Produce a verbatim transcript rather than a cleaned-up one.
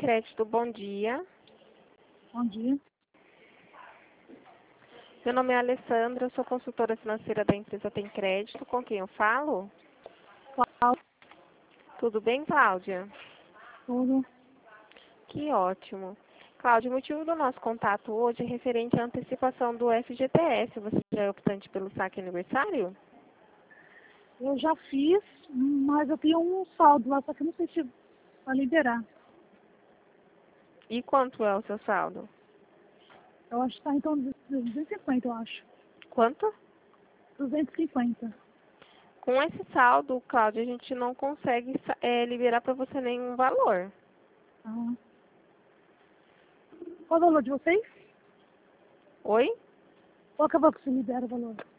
Crédito, bom dia. Bom dia. Meu nome é Alessandra, eu sou consultora financeira da empresa Tem Crédito. Com quem eu falo? Qual? Tudo bem, Cláudia? Tudo. Que ótimo. Cláudia, o motivo do nosso contato hoje é referente à antecipação do F G T S. Você já é optante pelo saque aniversário? Eu já fiz, mas eu tenho um saldo lá, só que eu não sei se vai liberar. E quanto é o seu saldo? Eu acho que está em torno de duzentos e cinquenta, eu acho. Quanto? duzentos e cinquenta. Com esse saldo, Cláudia, a gente não consegue é, liberar para você nenhum valor. Ah. Qual o valor de vocês? Oi? Qual que é o valor que você libera o valor?